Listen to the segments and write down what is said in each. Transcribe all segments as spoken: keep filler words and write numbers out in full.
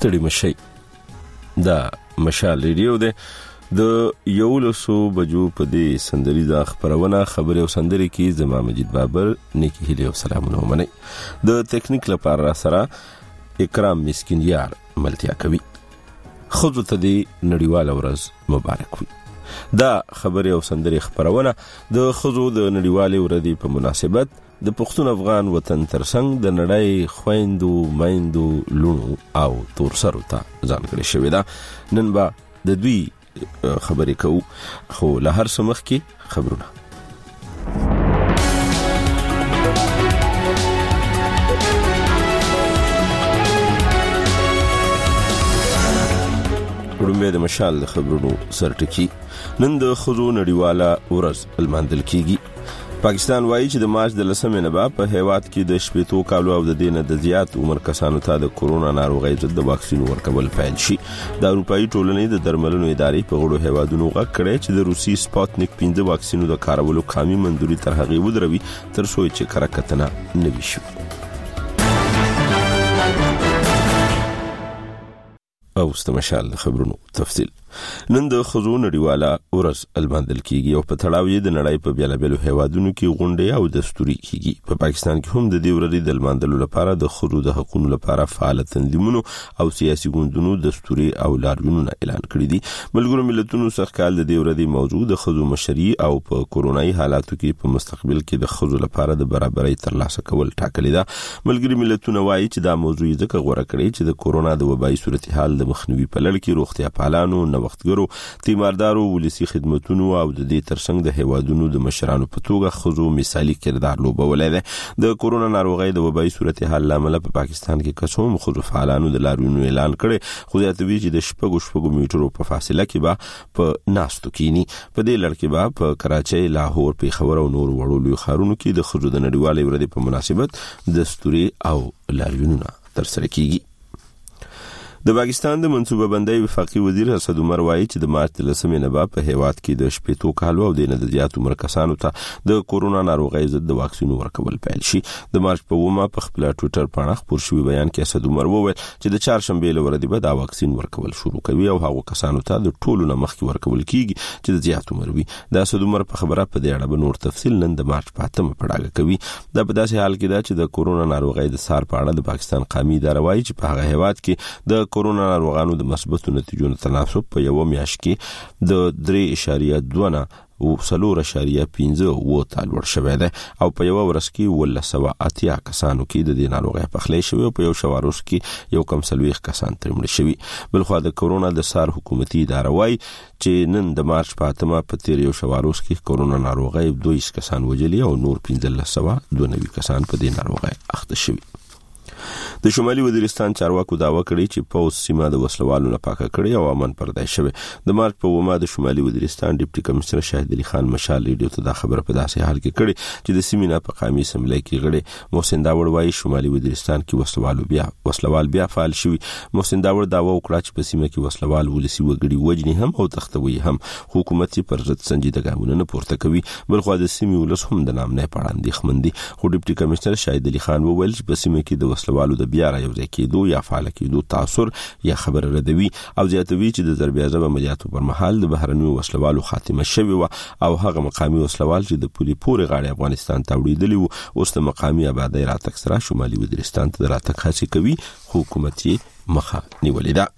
ستړي مشي. دا مشال ریډیو ده د یولسو بجو په دې سندریزه خبرونه خبري او سندري کې زما مجید بابر نیکی هلی او سلامونه ومني. د ټیکنیک لپاره سره اکرام مسکین یار ملتیا کوي. خود ته دې نړیواله ورځ مبارک وي. دا خبري او سندري خبرونه د خزو د نړیواله ورځې په مناسبت د پښتون افغان وطن ترڅنګ د نړۍ خويندو مایندو لونو او تورسرو ته ځان کړی شوی دا. نن با د دوی خبرې کوو، خو له هر څه مخکې خبرونه. وړاندې د مشال خبرونو سرټکی. نن د خزو نړیواله ورځ الماندل کیږي. پاکستان وایي چې د مارچ د لسمې نه به په هیواد کې د شپېتو کالو او د دینه د زیات عمر کسانو ته د کورونا ناروغۍ ضد د واکسین ورکول پیل شي. د اروپאי ټولنې د درملنو ادارې په غړو هیوادونو غږ کړی چې د روسي سپوتنیک پنځه واکسینو د کارولو قانوني منځوري تر هغه ودروي تر څو چې کرکتنه نوي شي. او استمشال خبرونو تفصیل. نن د خزو نړیواله ورځ الماندل کیږي او په تړاو یې د نړۍ په بیلابیلو هیوادونو کې غونډې او دستوري کیږي. په پاکستان کې هم د دې ورځې د الماندلو لپاره د خزو د حقوقو لپاره فعال تنظیمونو او سیاسي ګوندونو دستوري او لاریونونه اعلان کړی دي. ملګرو ملتونو څخه کال د دې ورځې موضوع د خزو مشري او په کورونایي حالاتو کې په مستقبل کې د خزو لپاره د برابرۍ ترلاسه کول ټاکلي ده. ملګري ملتونه وایي چې دا موضوع ځکه غوړه کړی چې د کورونا د وبایي صورتحال د مخنیوي په لړ کې روغتیا پالانو وختګرو تیماردارو ولسی خدماتونو او د دې ترڅنګ د هیوادونو د مشرانو په توګه خزو مثالی کردار لوبولای دی. د کورونا ناروغۍ د وبایي صورتحال لامل په پاکستان کې کسوم خزو فعالانو د لاریونونو اعلان کړي. خو د اتوی چې د شپږو شپږو میټرو په فاصله کې به په ناستو کینی. په دې لړ کې به په کراچۍ، لاهور، پیښور او نور وړو لوی ښارونو کې د خزو د نړیوالې ورځې په مناسبت دستوري او لاریونونه ترسره کیږي. د پاکستان د منصوبه بندۍ وفاقي وزیر اسد عمر وایي چې د مارچ د لسمې نه به په هیواد کې د شپېتو کالو او د نه زیات عمر کسانو ته د کورونا ناروغۍ ضد د واکسین ورکول پیل شي. د مارچ په اوومه په خپل ټوئیټر باندې خبر شوی بیان کې اسد عمر وویل چې د چهارشنبه لوري به دا واکسین ورکول شروع کوي او هغه کسانو ته د ټولو نه مخکې ورکول کیږي چې د زیات عمر وي. د اسد عمر په خبره په دې اړه به نور تفصیل نن د مارچ په اتمه پړاګه کوي. دا په داسې حال کې ده چې د کورونا ناروغۍ د سار په اړه د پاکستان قومي اداره وایي چې په هغه هیواد کې د کورونا ناروغانو د مثبتو نتیجو تناسب په یو میاشت کې د درې اشاریه دوه نه او څلور اشاریه پنځه و تعلق شوی دی او په یو ورځ کې ولسوه اتیا کسانو کې د دې ناروغۍ پخلی شوی او په یو شواروس کې یو کم سلويخ کسان ترمړ شوی. بلخو د کورونا د سار حکومتي اداره وایي چې نن د مارچ په اتمه په تیر یو شواروس کې کورونا ناروغۍ دوه کسان وجلی او نور پنځه لسوه دوه نوي کسان په دې ناروغۍ اخته شوی. د شمالي وزیرستان چارواکو داوا کړی چې پوز سیمه د وسلوالو نه پاکه کړی او امن پردای شوی. د مارچ په اومه د شمالي وزیرستان ډیپټي کمشنر شاهد علي خان مشال ریډیو ته دا خبره په داسې حال کې کړی چې د سیمې نه په قومي اسمبلی کې غړي محسن داوړ وایي شمالي وزیرستان کې وسلوالو بیا وسلوال بیا فعال شوی. محسن داوړ داوا وکړه چې په سیمه کې وسلوال ولسی وګړي وجني هم او تختوي هم حکومت پر ضد سنجیده ګامونه نه پورته کوي. بلخو د سیمې ولس هم د نام نه پړاندې خمندي. خو ډیپټي کمشنر شاهد علي خان وویل چې په سیمه کې د وسلوالو د بیا رايو کېدو یا فعال کېدو تاثر یا خبر ردوي او زیاتوي چې د ضربې عملیاتو پر مهال د بهرنیو وسلوالو خاتمه شوی و او هغه مقامي وسلوال چې د پولي پورې غاړي افغانستان ته وړيدلی وو اوس د مقامي آبادی راتګ سره شمالي وزیرستان ته راتګ هڅه کوي. حکومتي مخه نیولې ده.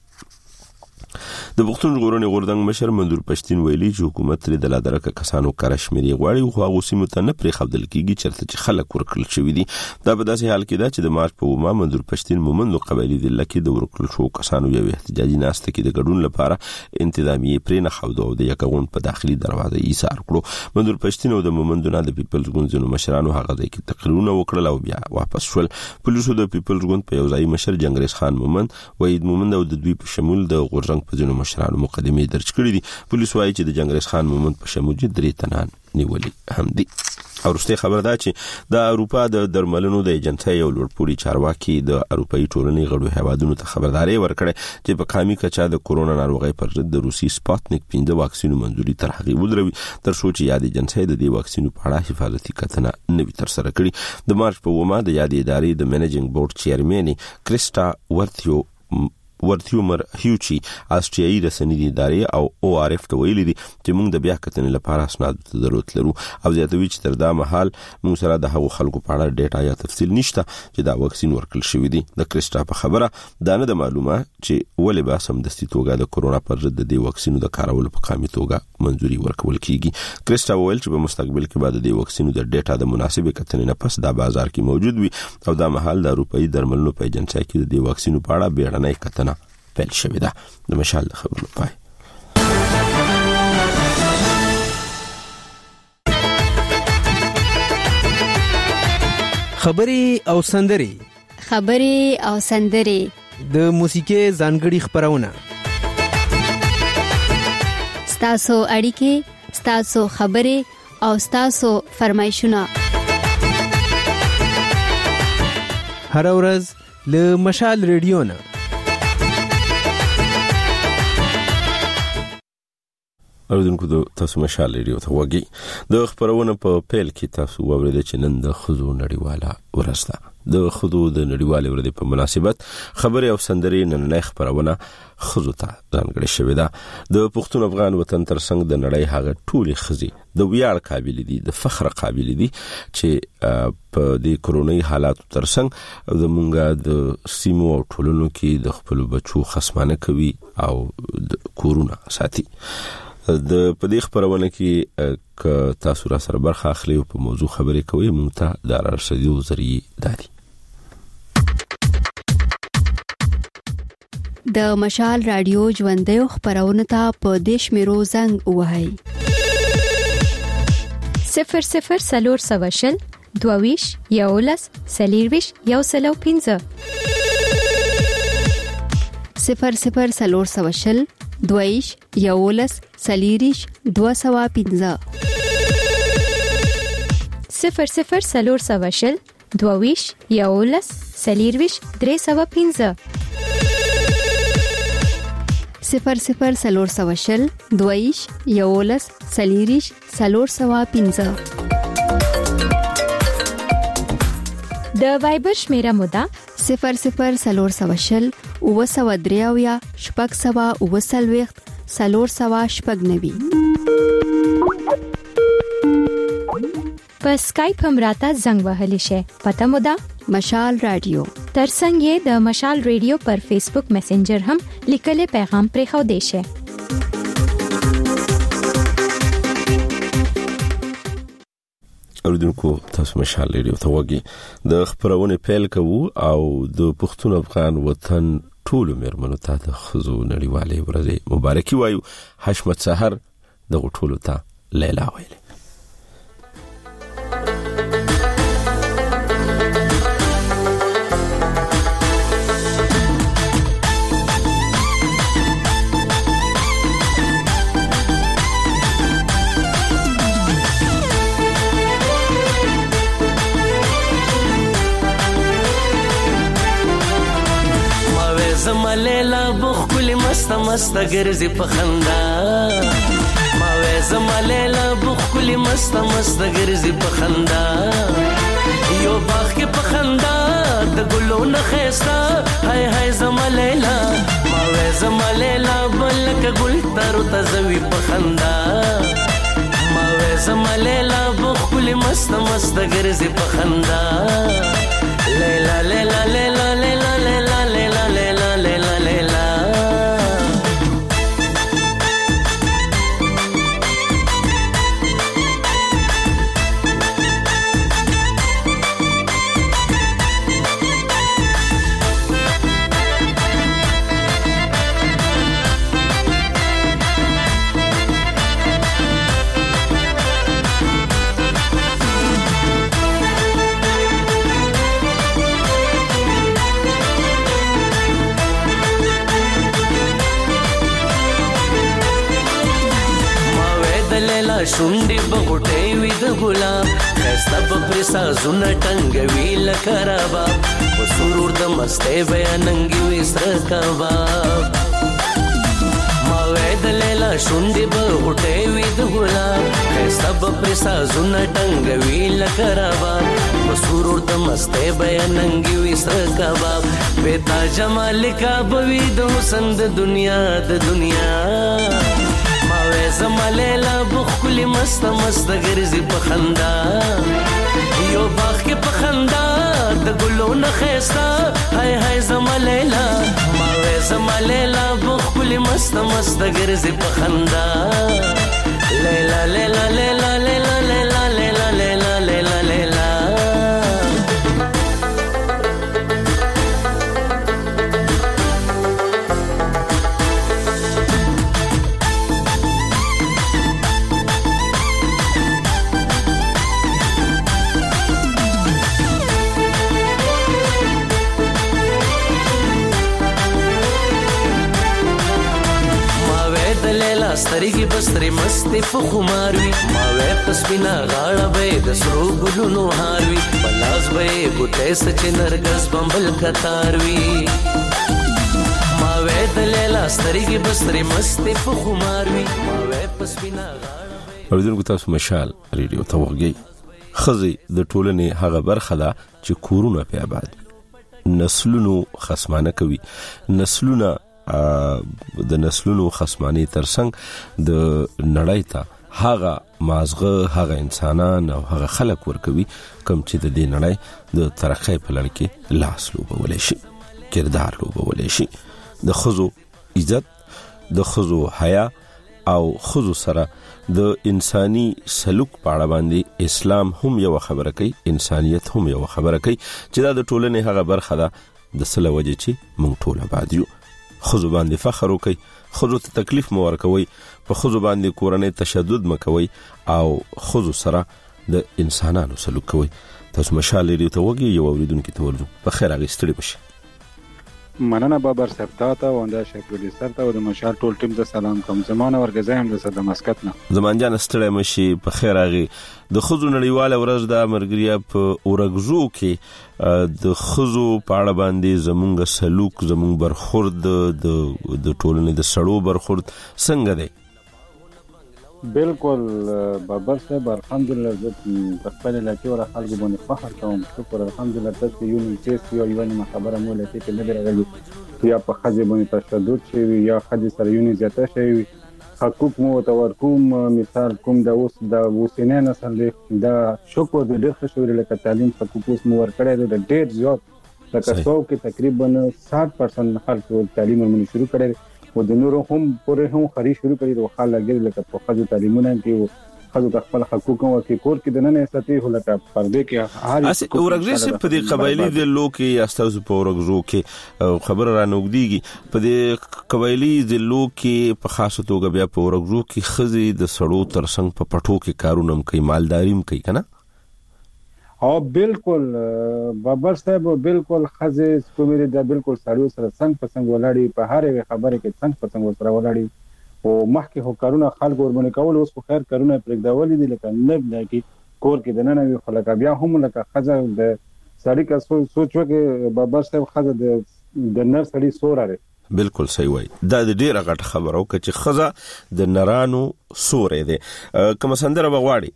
د پښتون ژغورنې غورځنګ مشر منظور پښتين ویلي چې حکومت تر د لادرکه کسانو کارشمري غواړي خو هغه سیمه ته نه پرې خپل کیږي چرته چې خلک ورکل شوی دي. دا په داسې حال کې ده چې د مارچ په اومه منظور پښتين مومندو قبایلی د لکه د ورکل شو کسانو یو احتجاجي ناسته کې د ګډون لپاره انتظامیه پرې نه خاوده او د یکغون په داخلي دروازه ایثار کړو. منظور پښتين او د مومندو نه د پیپلز ګوند مشرانو هغه ځای کې تقریرونه وکړل او بیا واپس شول. پولیسو د پیپلز ګوند په یو ځای مشر جنگریز خان مومند وحید مومند او د دوی په شمول د غورځنګ په ځینو مشرانو مقدمه درج کړې دي. پولیس وايي چې د جنگریز خان مومند په شمول درې تنان نیولې هم دي. او رسته خبر ده چې د اروپا د درملنو د ایجنسۍ یو لوړپوړي چارواکي د اروپאי ټولنې غړو هیوادونو ته خبرداري ورکړه چې په قامي کچا د کورونا ناروغۍ پر ضد د روسي سپوتنیک پنځه واکسینو منځوري تر هغه ودروي تر څو چې یاد ایجنسۍ د دې واکسینو په اړه حفاظتي کتنه نوي تر سره کړي. د مارچ په اومه د یاد ادارې د منیجینګ بورډ چیرمن کریسټا ورتیو ورتیومر هیوچی آسټریایي رسنۍ ادارې او او آر اف ته ویلي دي چې موږ د بیا کتنې لپاره اسناد ته ضرورت لرو او زیاتوي چې تر دا مهال موږ سره د هغو خلکو په اړه ډیټا یا تفصیل نشته چې دا واکسین ورکړل شوی دی. د کریسټا په خبره دا نه د معلومه چې ولې به سمدستي توګه د کورونا پر ضد د دې واکسینو د کارولو په قامي توګه منځوري ورکول کیږي. کریسټا وویل چې په مستقبل کې به د دې واکسینو د ډیټا د مناسبې کتنې نه پس دا بازار کې موجود وي او دا مهال د اروپאי درملنو په ایجنسۍ کې د دې واکسینو په اړه بیړنۍ کتنه پیل شوې ده. د مشال خبرونه پای. خبري او سندري خبري او سندري د موسیقي ځانګړي خبرونه ستاسو اړیکې ستاسو خبري او ستاسو فرمایشونه هر ورځ له مشال ریډیو نه. اوردونکو د تاسو مشال ریډیو ته وګي د خبرونه په پیل کې تاسو ووریدل چې نن د خزو نړیواله ورځ ده. د خزو د نړیواله ورځې په مناسبت خبري او سندري نن نه خبرونه خزو ته ځانګړې شوې ده. د پښتون افغان وطن ترڅنګ د نړۍ هغه ټولي خزي د ویاړ قابل دي د فخر قابل دي چې په دې کورونی حالاتو ترڅنګ د مونږه د سیمو او ټولنو کې د خپل بچو خصمانه کوي او کورونا ساتي. د پدې خبرونه کې ک تاسو را سره برخه اخلي او په موضوع خبرې کوي مونږ ته د رسېدو ذریعہ دادي. د مشال رادیو ژوندې خبرونه ته په دیش میرو زنګ وهاي صفر صفر سلور سواشل دوویش یولس سلیرویش یو سلو پینزه صفر صفر سلور سواشل دویش یولس سلیریش دو سوا پینزه صفر صفر سلور سواشل دوویش یولس سلیرویش درې سوا پینزه صفر صفر سلور سواشل دویش یولس سلیریش سلور سوا پینزه. د وایبر شمیره مودا صفر صفر سلور سواشل او سوا دریاویا شپږ سوا او سلويخت سلور سوا شپږ نوي. په سکایپ هم راته زنګ وهلی شي. پته مودا مشال رادیو ترڅنګ یې د مشال ریډیو پر فیسبوک میسنجر هم لیکلي پیغام پرې خو دی شي. اوردونکو تاسو مشال ریډیو ته وګي د خبرونه پیل کوو او د پښتون افغان وطن ټول مېرمنو ته د خزو نړیواله ورځ مبارکي وایو. حشمت سحر د ټولو ته لیلا ویل. زمالیلا بخ کلی مست مست گرزی پخندا ما وې زمالیلا بخ کلی مست مست گرزی پخندا یو باغ کې پخندا د ګلو نه خيستا هاي هاي زمالیلا ما وې زمالیلا بلک ګل تر تزوي پخندا ما وې زمالیلا بخ کلی مست مست گرزی پخندا لیلا لیلا لیلا لیلا لیلا لیلا لیلا لیلا لیلا شونډي بغټي وي د ګلاب خسته په سازونه ټنګوي لکرابا او سرور د مستې بیاننګي وي سر کباب ما وې د لیلا شونډي بغټي وي د ګلاب خسته په سازونه ټنګوي لکرابا او سرور د مسته بیاننګي وسر کباب بتا جمال کا بوي د حسن د دنیا د دنیا ما وې زمالیلا بخل مست مست ګرځي په خندا یو باغ کې په خندا د ګلو نه خيستا هاي هاي زمالیلا ما وې زمالیلا بخل مست مست ګرځي په خندا لیلا لیلا لیلا لیلا لیلا لیلا لیلا لیلا لیلا سترګي بستري مستي فخماروي ما وې پسبینا غاړه به د سرو ګلونو هاروي بلاس به ګټه سچ نرګس بمبل کتاروي ما وې د لیلا سترګي بستري مستي فخماروي ما وې پسبینا غاړه اوریدونکو تاسو مشال ریډیو ته وګورئ خزي د ټولنې هغه برخه ده چې کورونه په آباد نسلونو خصمانه کوي نسلونه د نسلونو خصمانی ترڅنګ د نړۍ ته هغه مازغه هغه انسانان او هغه خلک ورکوي کوم چې د دې نړۍ د ترقۍ په لړ کې لاس لوبولای شي کردار لوبولای شي د خزو عزت د خزو حیا او خزو سره د انساني سلوک په اړه باندې اسلام هم یو خبره کوي انسانيت هم یو خبره کوي چې دا د ټولنې هغه برخه ده د سله وجه چې موږ ټول آباد یو خزو باندې فخر وکي خزو ته تکلیف مو ورکوي په خزو باندې کورنۍ تشدد مکوي او خزو سره د انسانانو سلوک کوي تاسو مشال لري ته وګي یو اوریدونکو ته ورځو په خیر هغه ستړي بشي مننه بابر صاحب تاسو او د شای پروډوسر ته او د مشال ټول ټیم ته سلام کوم زمانه ورګزایم د صد مسقط نه زمان جان ستړي مشي په خیر هغه د خزو نړیواله ورځ د مرګریا په اورګزو کې د خزو په اړه باندې زمونږ سلوک زمونږ برخورد د د ټولنې د سړو برخورد څنګه دی بالکل بابر صاحب الحمدلله زه په خپل علاقې ور خلکو باندې فخر کوم شکر الحمدلله چې یو نیټس یو یو خبره مو لته کې نه راغلی یا په خځې باندې تشدد شي یا خځې سره یو زیاته شي حقوق مو تور کوم مثال کوم د اوس د وسینه نسل دا شکر د ډېر خوشو لکه تعلیم حقوق مو ور کړی د ډېر زیات لکه څو کې تقریبا ساठ پرسنټ خلکو تعلیم مو شروع کړی او د نورو هم پورې هم خري شروع کړي د خلک لګي لکه په خځو تعلیمونه کې خځو د خپل حقوق او کې کور کې د نن ستې هلته پردې کې هر اس اورګزې په دې قبایلی د لوکي استاذ په اورګزو کې خبر را نوګديږي په دې قبایلی د لوکي په خاصه توګه بیا په اورګزو کې خزي د سړو ترڅنګ په پټو کې کارونه کوي مالداریم کوي کنه او بالکل بابر صاحب بالکل خزه کومې دا بالکل سړیو سره څنګه پسنګ ولاړی په هر یو خبره کې څنګه پسنګ سره ولاړی او مخکې هو کارونه خلک ورمنه کول اوس خو خیر کارونه پرېږدول دي لکه نه لکه کور کې د نن وی خلک بیا هم لکه خزه د سړی کا سوچ وکي بابر صاحب خزه د د نر سړی سوراره بالکل صحیح وای دا د ډیره غټ خبرو چې خزه د نرانو سورې ده کوم سندره بغواړي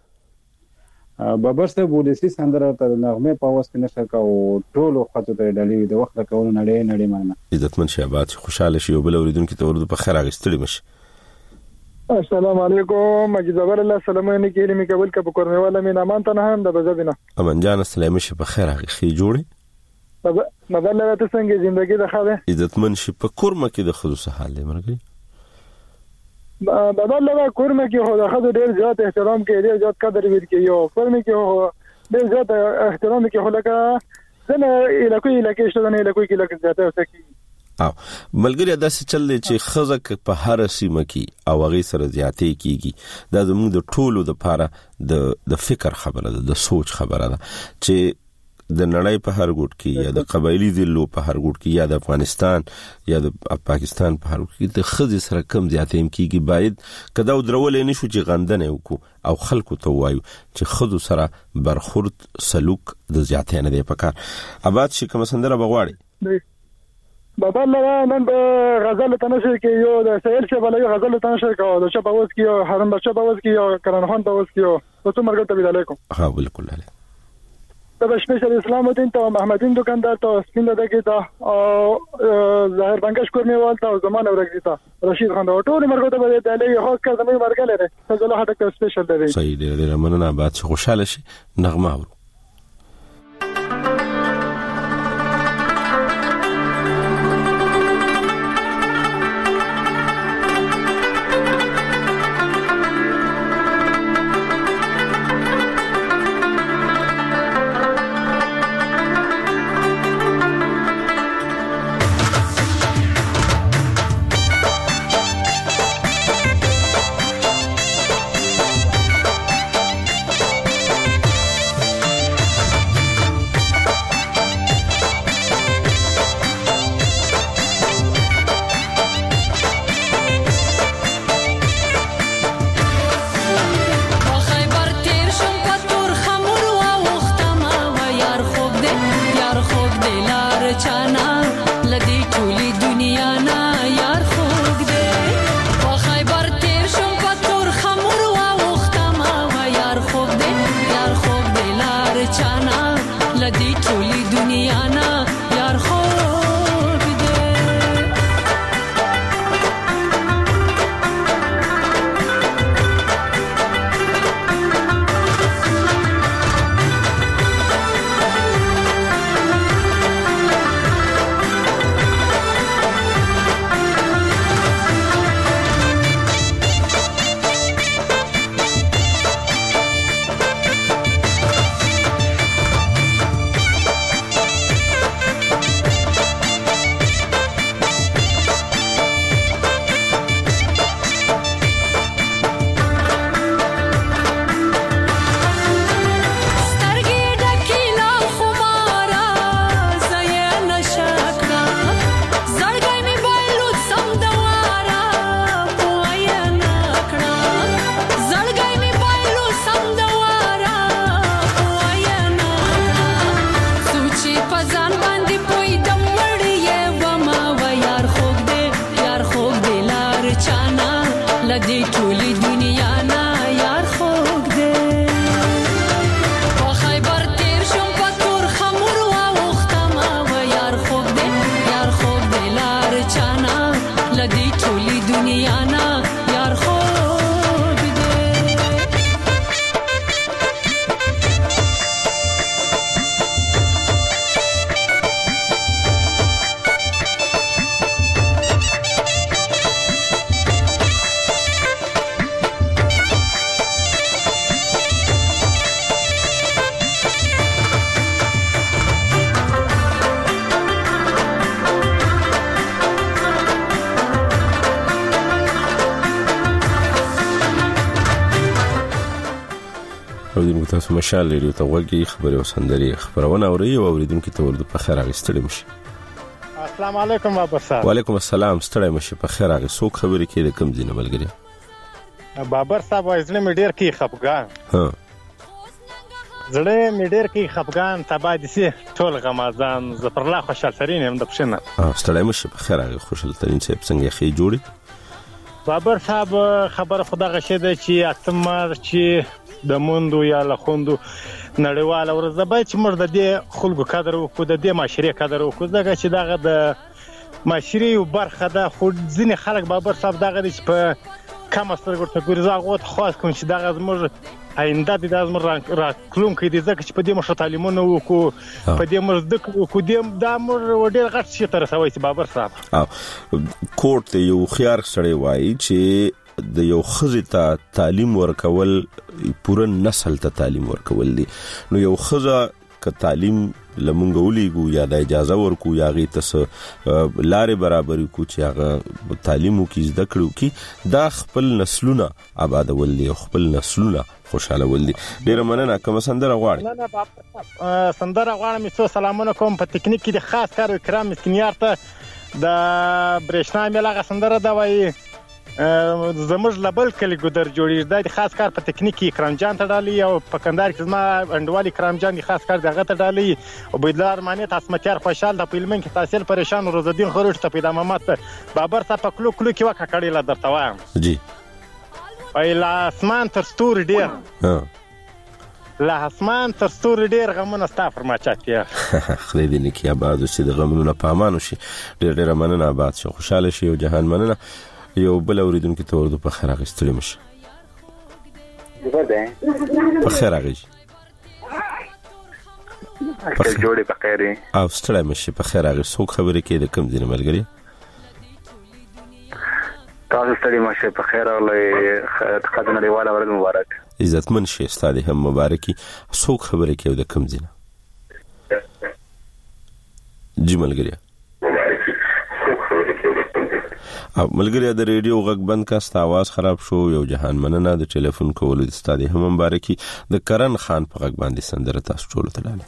بابر صاحب ولسی سندره ته نغمه په واس کې نشه کا او ټولو خاطر ته ډالې د وخت کول نړۍ نړۍ مننه عزتمن شهبات خوشاله شي او بل اوریدونکو ته ورته په خیر اغستړي مشه السلام علیکم مجید زبر الله سلامونه کې لمی قبول کب کورنه والا مې نامان ته نه هم د بزبینه امن جان السلام شي په خیر اغخي جوړي مدل ته څنګه ژوندۍ د خاله عزتمن شي په کورمه کې د خصوص حال مرګي بدل له کورمه کې هو د خدای ډیر زیات احترام کې ډیر زیات قدر ور کې یو فرمه کې هو ډیر زیات احترام کې هو لکه زنه الکوي لکه شته نه الکوي کې لکه زیاته وسکی او ملګری دا څه چل دی چې خزک په هر سیمه کې او غي سره زیاتې کیږي دا زموږ د ټولو د پاره د د فکر خبره ده د سوچ خبره ده چې د نړۍ په هر ګوټ کې یا د قبایلی ذلو په هر ګوټ کې یا د افغانستان یا د پاکستان په هر ګوټ کې د خزې سره کم زیاتې کیږي باید کدا درولې نشو چې غندنه وکړو او خلکو ته وایو چې خزو سره برخورد سلوک د زیاتې نه دی پکار اباد شي کوم سندره بغواړي بابا الله نن به غزل تنشر کې یو د سهیل شه بلې غزل تنشر کوو د شپه اوس کې حرم بچا په اوس کې کرن خان په اوس کې تو مرګ ته بيد علیکم ها بالکل علیکم به سپیشل اسلام الدین تا محمدین دکاندار تا سپین ددکی تا ظاهر بنگش کورمیوال تا زمان ورگزی تا رشید خان دا ټول مرګ ته به د لې خاص کار زموږ مرګ لري فضل الله حق سپیشل دی. صحیح دی. ډیر مننه. بعد خوشاله شي نغمه اورو. تاسو مشال لري ته وګي خبري او سندري خبرونه اوري او اوریدونکو ته ورته په خیر اغستړي مشي. السلام علیکم بابا صاحب. وعلیکم السلام. ستړي مشي په خیر اغه سو خبري کې د کم دینه ملګری. بابا صاحب وایزنه مې ډیر کې خپګان. ها زړه مې ډیر کې خپګان تبا دي سي ټول غمازان زفر الله خوشحال ترين هم د پښنه. ها ستړي مشي په خیر اغه خوشحال ترين څه څنګه خې جوړي. بابا صاحب خبر خدا غشه ده چې اتمر چې د موندو یا لخوندو نړیواله ورځ به چې موږ د دې خلکو قدر وکړو د دې معاشري قدر وکړو ځکه چې دغه د معاشري یو برخه ده خو ځینې خلک بابر صاحب دغه چې په کم سترګو ته ګوري زغوت خاص کوم چې دغه زموږ آینده د زموږ راتلونکي دي ځکه چې په دې موږ تعلیمونه وکړو په دې موږ د کو دې دا موږ ډېر غټ شي تر سوي چې بابر صاحب کوټ یو خيار سره وایي چې د یو خزه ته تعلیم ورکول پوره نسل ته تعلیم ورکول دي. نو یو خزه ک تعلیم لمونګولېګو یا د اجازه ورکو یا غي تس لارې برابر کو چې هغه تعلیمو کې زده کړو کې دا خپل نسلونه آباد ولې خپل نسلونه خوشاله ولې. ډیر مننه. کوم سندره غواړي؟ نه نه باب سندره غواړم. څو سلامونه کوم په ټیکنیک کې د خاص کار کرام مسکینیار ته د برېښنا ملغه سندره دا وایي زموږ لبل کلی ګودر جوړی د خاص کار په ټیکنیک کې کرام جان ته ډالي او په کندهار کې زما انډوالي کرام جان د خاص کار دغه ته ډالي او بيدلار معنی تاسمتیار خوشحال د فلمن کې تحصیل پریشان روز الدین خروش ته پیدا محمد بابر صاحب په کلو کلو کې وکړه کړي لا درته وایم جی ای لا اسمان تر ستوري ډیر ها له اسمان تر ستوري ډېر غمونه ستا پر ما چاپېر. خدای دې نیکي آباد وشي، د غمونو نه په امان وشي. ډېر ډېره مننه، آباد شو، خوشحاله شي. یو جهان مننه. یو بل اورېدونکي ته اردو په خیر راغی، ستړي مه شي. په خیر راغی جوړې په خیر او ستړی مه شي. په خیر راغی. څوک خبرې کوي؟ د کوم ځای نه ملګري؟ تاسو ستړي مه شئ، په خیر راغلی. ښه نړیواله ورځ مبارک. عزتمن شي، ستا دې هم مبارکي. څوک خبرې کوي د کوم ځای نه؟ جی ملګري او ملګري د ریډیو غږ بند کا، ستا आवाज خراب شو. یو جهان مننه. د ټلیفون کولو د ستا دې هم مبارکي. د کرن خان په غږ باندې سندره تاسو ټول ته لاله.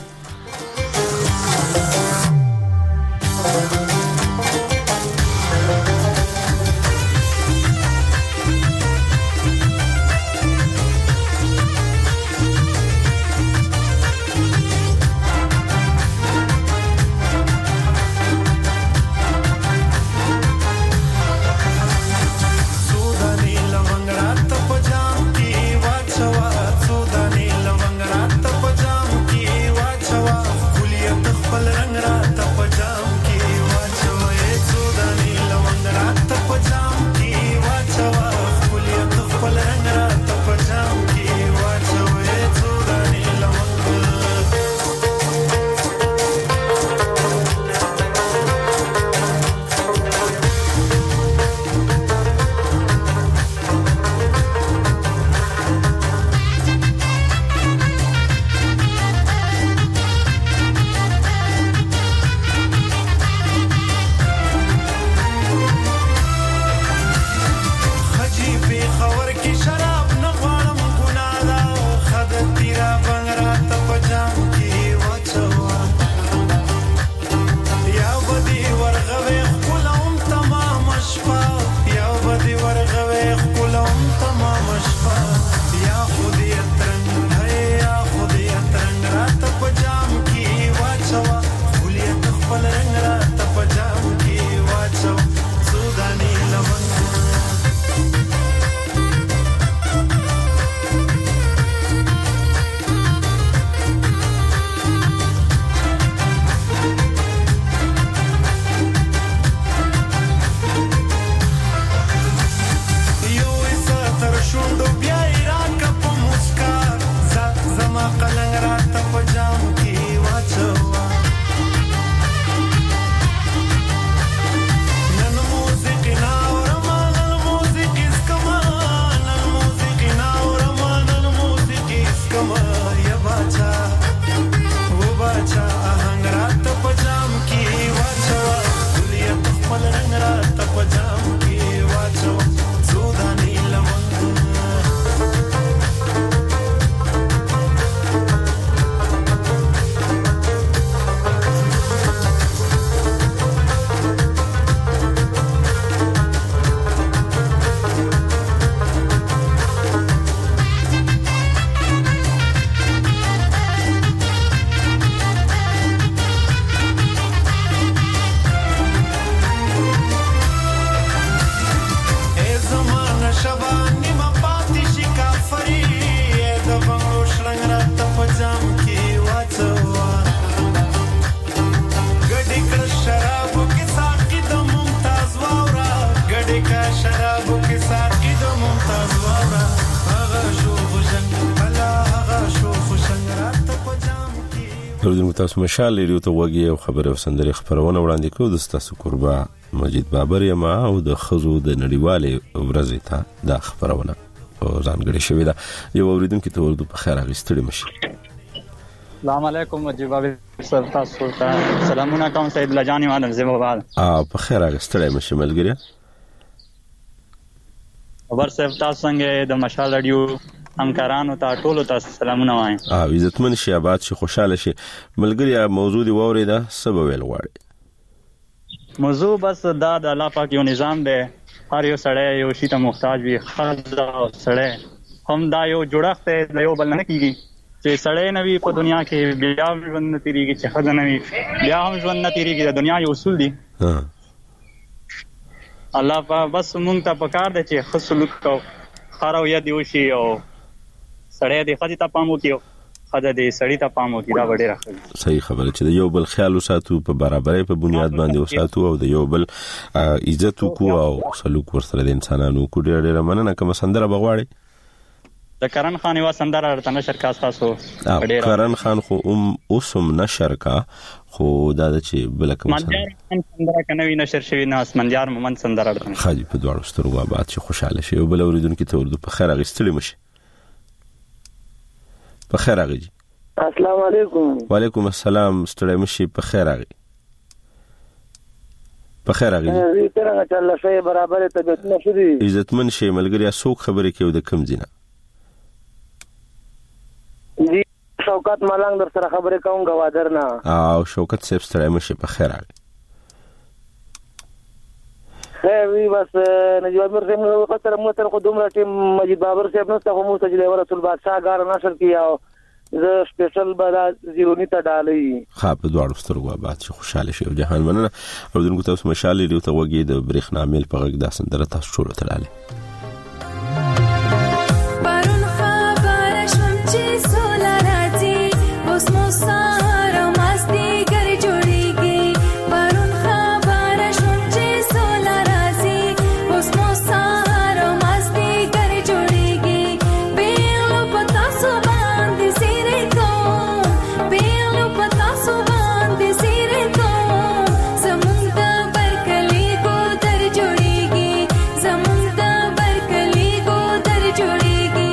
اوریدونکو تاسو مشال ریډیو ته وګورئ او خبره او سندري خبرونه وړاندې کوو. د تاسو قربا مجید بابر یم او د خزو د نړیوالې ورځې ته د خبرونه ځانګړې شوې ده. یو اوریدونکو ته ورته په خیر اغستړي مشي. السلام علیکم مجید بابر صاحب، تاسو ته سلامونه کوم. سید لجانی مانم زموږ ا په خیر اغستړي مشي ملګری. خبر صاحب تاسو څنګه د مشال ریډیو همکارانو ته ټولو ته سلامونه وایم. ا عزتمن شي، آباد شي، خوشاله شي. ملګری موضوع دی ووري دا سبب ویل غواړي. موضوع بس دا د الله پاک یو نظام دی، هر یو سړی یو شي ته محتاج وي. خزه او سړی هم دا یو جوړښت دی، یو بل نه کیږي چې سړی نه وي په دنیا کې بیا ژوند نه تیریږي، چې خزه نه وي بیا هم ژوند نه تیریږي. د دنیا یو اصول دي. الله پاک بس مونږ ته پکار دی چې ښه سلوک کوو، خر او ید وشي او سړی د ښځې ته پام وکړي، ښځه د سړي ته پام وکړي، دا به ډېره ښه وي. صحیح خبره چې د یو بل خیال وساتو، په برابرۍ په بنیاد باندې وساتو او د یو بل عزت وکړو او سلوک ورسره د انسانانو وکړو. ډېره ډېره مننه. کومه سندره به غواړئ؟ د کرن خان یوه سندره درته نشر کا ستاسو. کرن خان خو ام اوس هم نشر کا، خو دا د چې بله کومه سندره که نه وي نشر شوي، نه اسمندیار مومند سندره درته ښه دي. په دواړو سترګو آباد چې خوشحاله شي. یو بل اورېدونکي ته اردو په خیر راغی، ستړي مه شي. په خیر راغی جي. السلام علیکم. وعلیکم السلام. ستړي مه شي. په خیر راغی. په خیر راغی. زه څنګه چې الله شي برابر طبيعت نشري. عزتمن شي ملګری. څوک خبرې کوي د کم ځینه؟ جی شوکت ملنګ در سره خبرې کوم غوادر نه. او شوکت صاحب ستړي مه شي. په خیر راغی. خیر وی بس نجیب امیر صاحب نو خطر مو تر قدوم را ټیم مجید بابر صاحب نو ته مو سجده ورسول بادشاہ غار نشر کیا زه سپیشل بلا زیرونی ته ډالې. ها په دواړو سترګو آباد چې خوشاله شي او جهان مننه. او دغه تاسو مشالې دی ته وګي د برېښنا میل په غږ د سندره تاسو ټول ته لاله. بارون خبر شوم چې سولا راځي اوس مو سره مستي ګر جوړيږي. بارون خبر شوم چې سولا راځي اوس مو سره مستي ګر جوړيږي. بیل پتا سو باندې سیره کو، بیل پتا سو باندې سیره کو. زمونږ د برکلی کو در جوړيږي، زمونږ د برکلی کو در جوړيږي.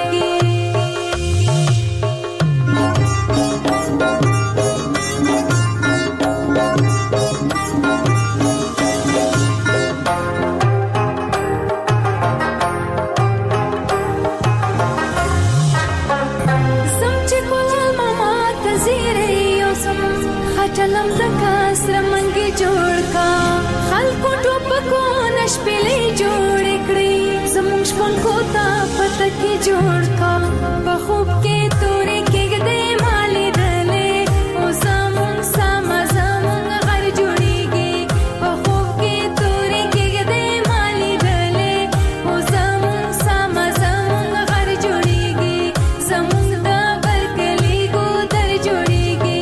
سم چې کولال ماما تزیره یو سم خټلم زکا سره منګي جوړ کا. خلکو ټوپکو نشپلې جوړ کړې، زمونږ شپون کو تا پته کې جوړ کا. په خوب کې تورې کېږدې مالې دلې او زمونږ سما زمونږ غر جوړيږي. په خوب کې تورې کېږدې مالې دلې او زمونږ سما زمونږ غر جوړيږي. زمونږ د برکلی کو در جوړيږي.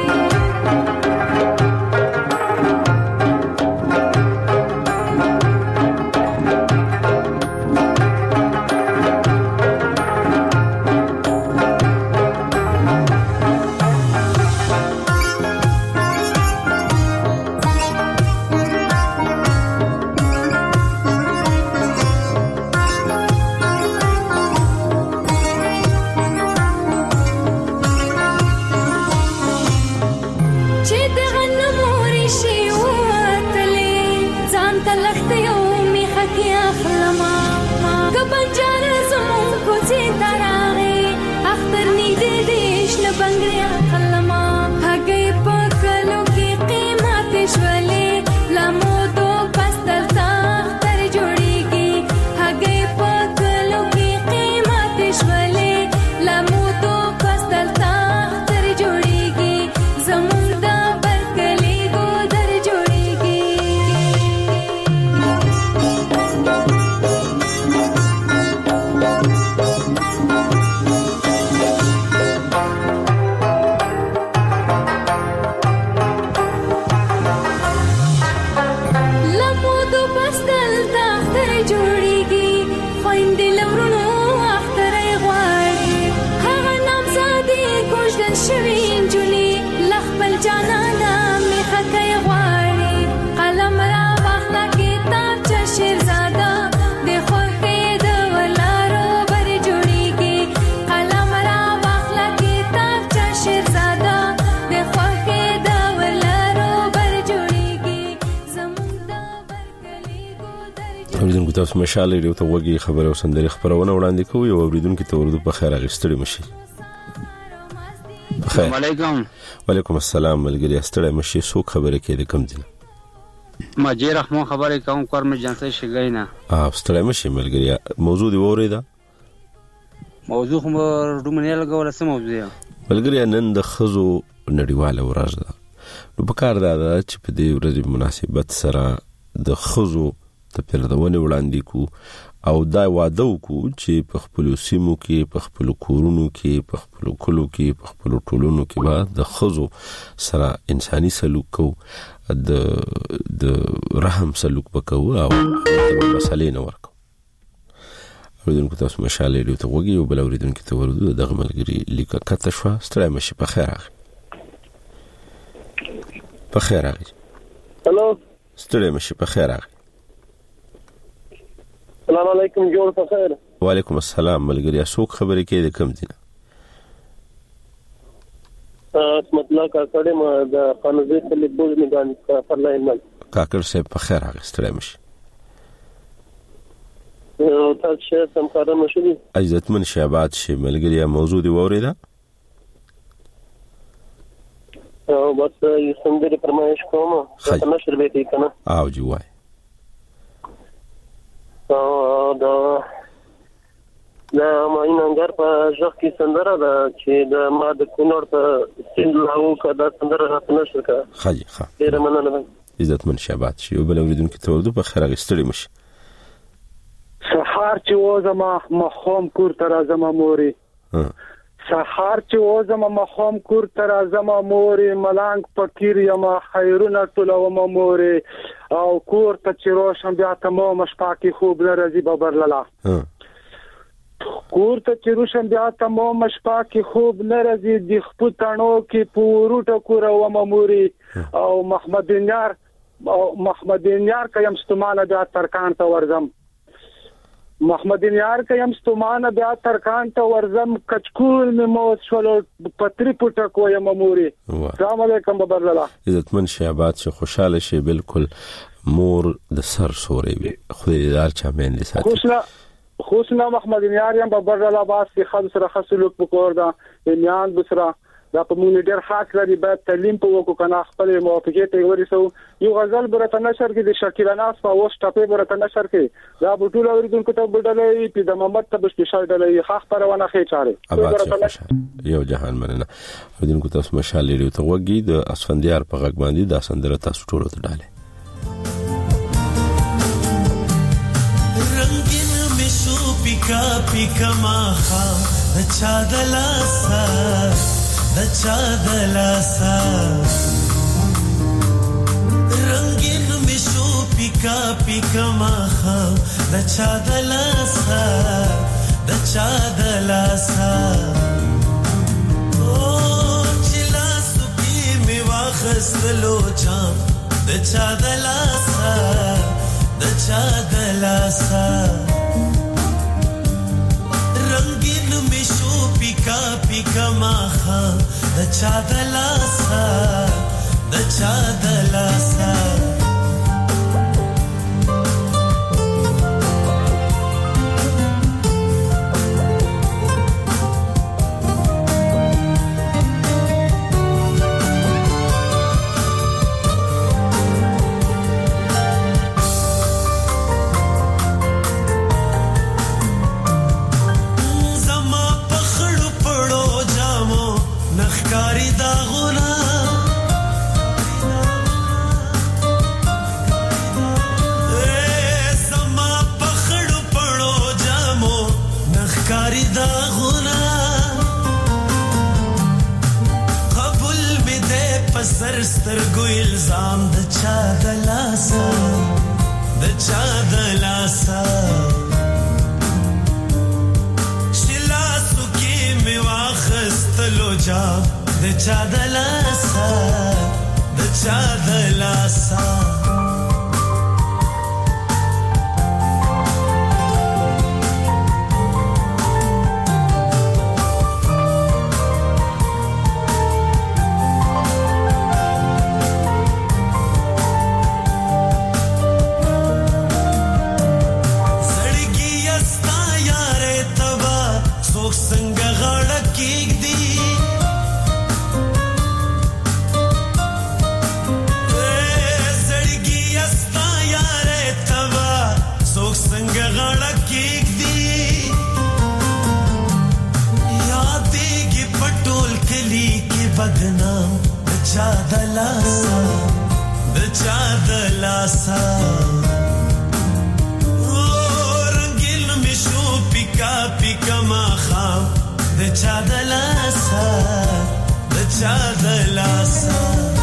چې د غنمو ریشې ووتلې ځان ته لښته یو میخه کې اخلمه. که بنجار زمونږ کوڅې ته راغې اختر نږدې دې شنه بنګړې اخلمه. هګۍ په کلو کې قیمتې شولې له مودو پس دلته اختر جوړېږي. هګۍ په کلو کې قیمتې شولې له مودو پس دلته اختر جوړېږي. زمونږ د برکلی کو در جوړيږي. لمودو پس دلته اختر جوړيږي. خویندې لورونو اختر یې غواړي. هغه نامزادې کوژدن شوي نجونې له خپل جانانه میخه کوي غواړي. قلم را واخله کتابچه شیرزاده د خوښۍ د ولارو بر جوړيږي. قلم را واخله کتابچه شیرزاده د خوښۍ د ولارو بر جوړيږي. زمونږ د برکلی کو در اوریدونکو تاسو مشالې دی ته وګي خبره او سندري خبرونه وړاندې کوي. او اوریدونکو ته اردو په خیر راغی، ستړي مه شي. السلام علیکم. وعلیکم السلام ملګری. ستړي مه شي. څوک خبرې کوي د کم ځینه؟ ماجی رحمان خبرې کوم کور مې جنسي شګی نه. اه ستړي مه شي ملګری. موضوع دی وریدا؟ موضوع خو دومره لګول سم موضوع دی ملګری. نن د خزو نړیواله ورځ ده. نو په کار ده چې په دې ورځې مناسبت سره د خزو ته پردونه وړاندې کو او دا واده وکړو چې په خپل سیمو کې په خپل کورونو کې په خپل کلو کې په خپل ټولونو کې به د خزو سره انساني سلوک کو د د رحم سلوک وکړو او د مسالې نه ورکو. اوریدونکو تاسو مشاله لري ته وګي او بل اوریدونکو ته ورودو دغه ملګری لیکه کته شو ستړی مشي په خیر راغی. په خیر راغی. هلو ستړی مشي په خیر راغی. السلام علیکم جوړ په خیر. وعلیکم السلام ملګری څوک خبرې کوي د کوم دینه؟ اسمت الله کاکړ ما د قانوني تلیفون نگان پر لاین مل کاکړ صاحب په خیر راغی ستړی مشي. او تاسو شه سم کار مشوي عزتمن شهباد شي ملګری موضوع دی وریدا او بس یو څنګه فرمایش کوم څه نشر به دي کنه او جی وای او دا دا مایننګر په ځخ کې سندره ده چې د ما د کونړ په سند لاو کدا سندره راته نشر کا خاجي ښه ډیر مننه عزتمن شهباد شي او بل اوریدونکو ته ورته په خیر غستړي مشي. سحار چې وزما مخوم کور تر زما موري سحار چې وزما مخوم کور تر زما موري ملنګ فقیر یما خیرونه ټولو موري او کور ته چې روشن بیا تمام شپاکي خوب لرزي ببرللا کور ته چې روشن بیا تمام شپاکي خوب لرزي د خپل تڼو کې پوروټه کور او موري او محمد یار او محمد یار کيم استعمال بیا ترکان ته ورزم محمد یار کيم استعمال بیا ترکان ته ورزم کچکول می مو شولو پتری پټه کوه موري. السلام علیکم ببرلا. عزتمن شهباد شه خوشاله شي بالکل مور د سر سوري وي خدای دار چا مين دي ساتي. خوشنا خوشنا محمد یار یم ببرلا باس کی خد سره خسلوک پکور دا میان بسرا دا په مونږ ډېر خاص لري باید تعلیم په وکړو کنه خپل موافقت یې ورسو یو غزل برته نشر کې د شکیلا ناس په اوس ټاپې برته نشر کې دا بټول اوریدونکو ته بدلې په د محمد ته بشپړ ډلې خاص پرونه خې چاره یو جهان مننه اوریدونکو تاسو مشال لري ته وګي د اسفندیار په غږ باندې دا سندره تاسو ټول ته ډاله. رنگین مشو پیکا پیکا ماخا چا دلاسا د چا دلاسا رنگین مشو پیکا پیکا ماخا د چا دلاسا د چا دلاسا او چلا سپی می واخستلو چام د چا دلاسا د چا دلاسا رنگین مشو پیکا پیکا ماخا د چا دلاسا د چا دلاسا سترګو الزام د چا دلاسا د چا دلاسا شلاسو کې می واخستلو جا د چا دلاسا د چا دلاسا بدنام د چا دلاسا د چا دلاسا رنگین د چا د لاسا د چا د لاسا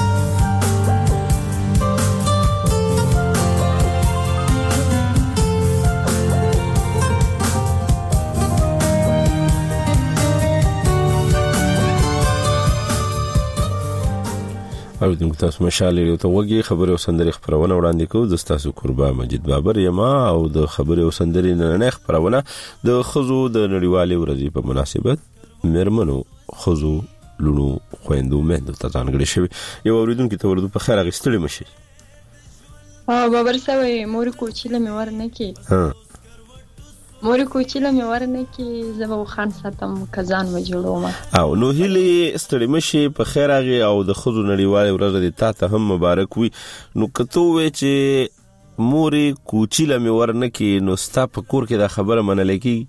او د تاسو مشال یو ته وګي خبره او سندري خبرونه وړاندې کوو د تاسو قربا مجید بابر یما او د خبره او سندري نه خبرونه د خزو د نړیوالې ورځې په مناسبت مرمنو خزو لونو خويندو مند ته ځانګړي شوی یو اوریدونکو ته ورته په خیر غستړي مشي ها بابر سوي مور کوچله مې ورنه کی ها مور کوچله مې ورنه کی زبو خان ساتم کزان و جوړوم او نو هلي ستړي مشي په خیر غي او د خزو نړیوالې ورځ د تا ته هم مبارک وي نو کته وې چې مور کوچله مې ورنه کی نو ستا په کور کې دا خبره منل کی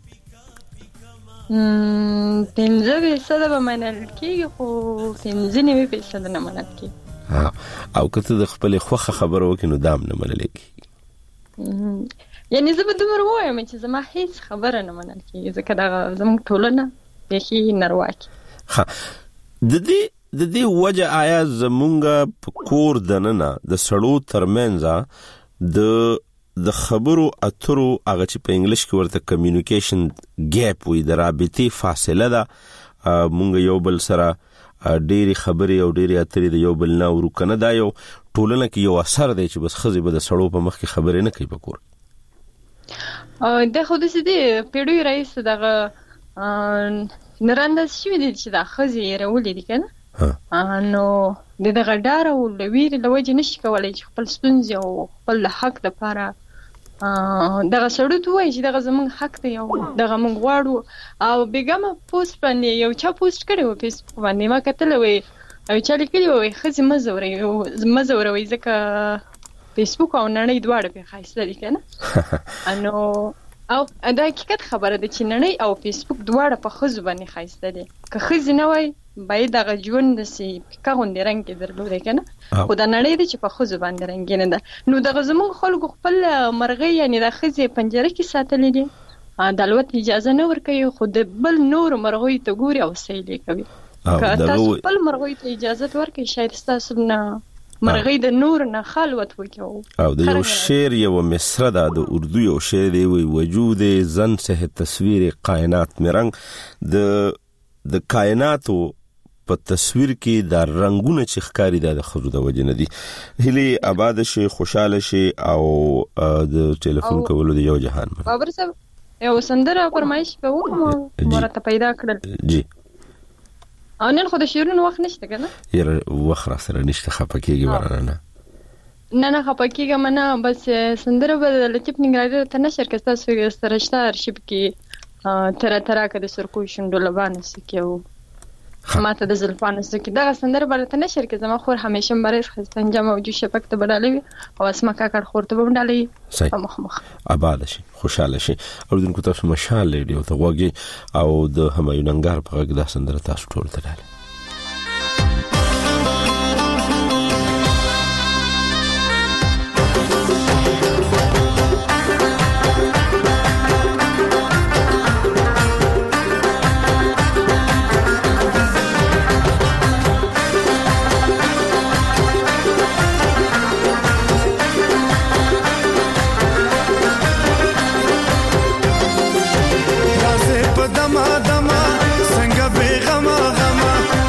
م پنځه فیصد به منل کیږي خو پنځه نیمه فیصد نه منل کیږي ها او کته د خپل خوخه خبره وکړي نو دام نه منل کی یعنی زه به دومره وایم چې زما هیڅ خبره نه منل کیږي ځکه دا زموږ ټولنه بیخي ناروا کی ها د دې د دې وجه آیا زمونږ په کور دننه د سړو ترمنځ د د خبرو اترو هغه چې په انګلیش کې ورته کمیونیکیشن ګیپ وي د رابطې فاصله ده مونږ یو بل سره ډېری خبرې او ډېری اترې د یو بل نه ورکنه دا یو ټولنه کې یو اثر دی چې بس خزي به د سړو په مخ کې خبرې نه کوي په کور د خو د سدي پیډوي رئیس دغه نرانداز شوی دی چې دا خزي راولې دي کنه نو د دغه ډار او د ویر د وجه نشي کولای چې خپل ستونزې او خپل حق لپاره دغه سړی ته وایي چې دغه زموږ حق دی او دغه موږ غواړو او بیګم پوسټ باندې یو چا پوسټ کړی و فیسبوک باندې ما کتل وی او چا لیکلی و خزي مزوري مزوري ځکه فیسبوک او نړۍ دواړه په خاصه دي کنه انو او دا حقیقت خبره ده چې نړۍ او فیسبوک دواړه په خزو باندې خاصه دي که خزي نه وای باید دغه ژوند د سی کاغوند رنگ کې درلودې کنه خو دا نړۍ دي چې په خزو باندې رنگینه ده نو دغه زموږ خلکو خپل مرغۍ یعنی د خزي پنجره کې ساتلې دي د الوت اجازه نه ورکوي خو د بل نور مرغۍ ته ګوري او سیلې کوي که تاسو خپل مرغۍ ته اجازه ورکړئ شاید تاسو نه مرغۍ د نور نه خلوت وکړو او د یو شعر یو مصره ده د اردو یو شعر دی وی وجود زن سه تصویر کائنات میں رنگ د د کائناتو په تصویر کې د رنگونه چې ښکاری ده د خزو د وجه نه دي هلي آباد شي خوشاله شي او د ټلیفون کولو د یو جهان بابر صاحب یو سندره فرمایش به وکړم مرته پیدا کړل جی او نن خو د شیرونو وخت نشته کنه یره وخت را سره نشته خپکیږي ورانه نه نه خپکیږم نه بس سندره به لطیف نګرای ته نشر کستا سره شته ارشیب کې تر تر کا د سرکو شندو لبان سکیو ماته د زلفانو سکی دا سندره به ته نشر کې زما خور همیشه مریض خستان جام او جو شپک ته بدلوي او اسما کا کړ خور ته وډالي مخ مخ آباد شي خوشاله شي او دن کو تاسو مشال لري او ته وګي او د همایون انګار په غږ د سندره تاسو ټول ته لاله دما دما څنګه به غما غما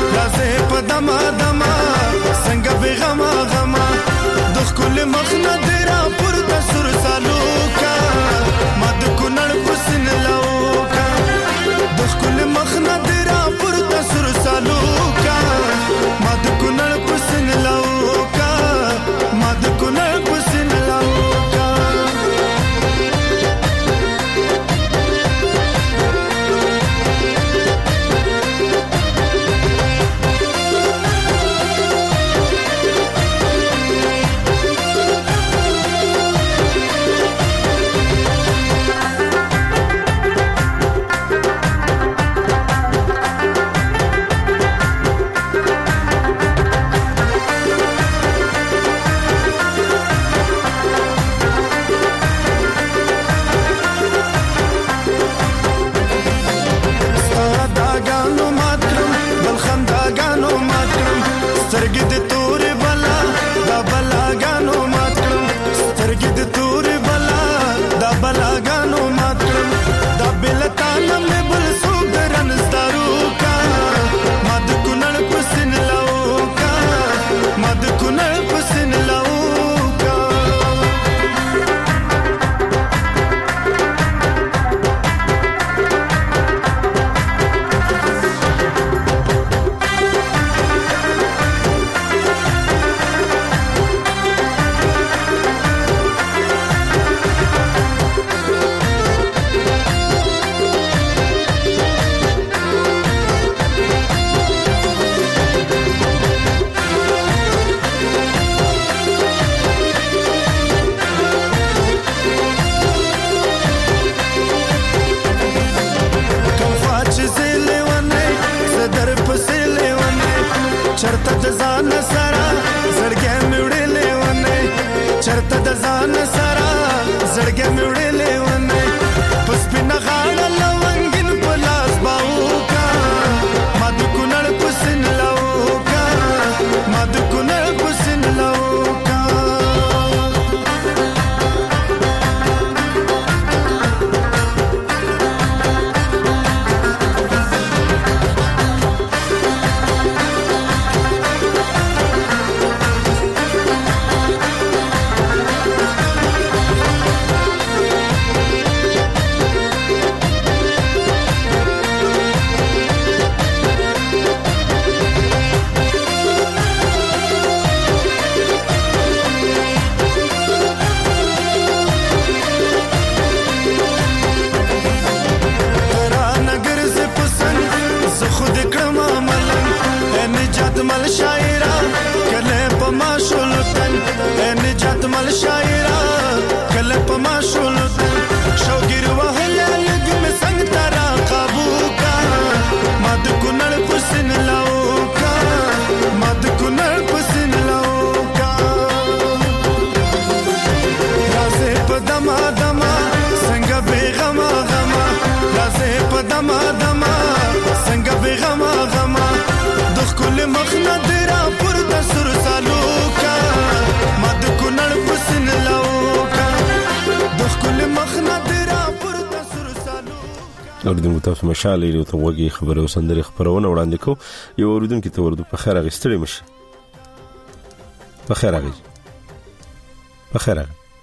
اوریدونکو تاسو مشال لري ته وګي خبره وسندري خبرونه وړاندې کو یو اوریدونکو ته ورته په خیر غستړي مشه په خیر غي په خیر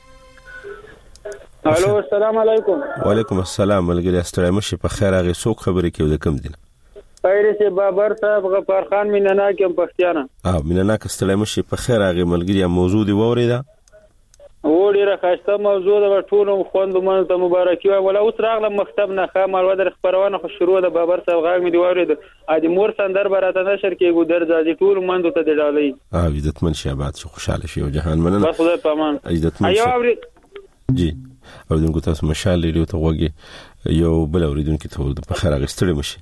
الو السلام علیکم. وعلیکم السلام ملګری استړی مشه په خیر غي څوک خبرې کوي د کم دین خیر سي بابر صاحب غفار خان مینانا کوم پښتیانه اه مینانا کستړی مشه په خیر غي ملګری موضوع دی وریدا و ډیره خاصه موضوع د ټولو خوند مونږ ته مبارکي ولا اوس راغله مکتب نه خامل ودر خبرونه خو شروع د بابر صاحب غاغ می دی ورید ا دې مور سندر براته نشر کېګو درځه دې ټول مونږ ته دی ډالۍ اه عزتمن شابات شو خوشاله شي او جهان مننه خدای پامان عزتمن جی اوریدونکو تاسو مشال لري ته وګي یو بل اوریدونکو ته ورته په خیر غستړي مشه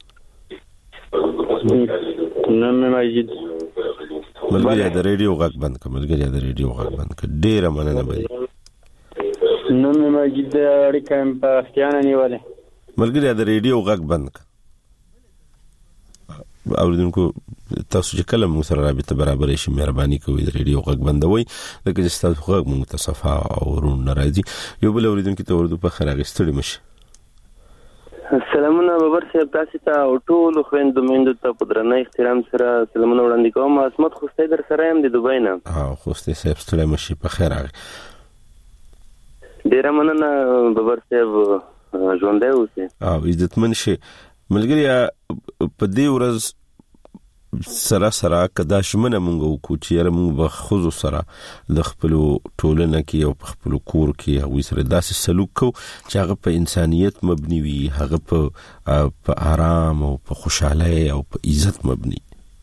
نن ماجد ملګری د ریډیو غږ بند کړه ملګری د ریډیو غږ بند کړه ډیره مننه بری نن ماجد اړیکه په اختیار نیولې ملګری د ریډیو غږ بند کړه اوریدونکو تاسو چې کله موږ سره رابطه برابر شي مهرباني کوئ د ریډیو غږ بندوي لکه چې تاسو غږ موږ ته صفه او رون ناراضي یو بل اوریدونکو ته ورته په خیر غستړي مشه سلامونه بابر صاحب تاسو ته او ټول خويندو میندو ته په درنه احترام سره سلامونه وړاندې کوم. عصمت خوسته در سره يم د دوبۍ نه. ها خوسته صاحب ستړي مشي په خیر راغی. ډیر مننه بابر صاحب ژوندې اوسه. او عزتمن شي ملګری په دې ورځ سره سره کدا شمنه مونږ وکړو چې موږ به خود سره د خپل ټولنه کې او په خپل کور کې هغه سره داسې سلوک کو چې هغه په انسانيت مبني وي هغه په په آرام او په خوشاله او په عزت مبني.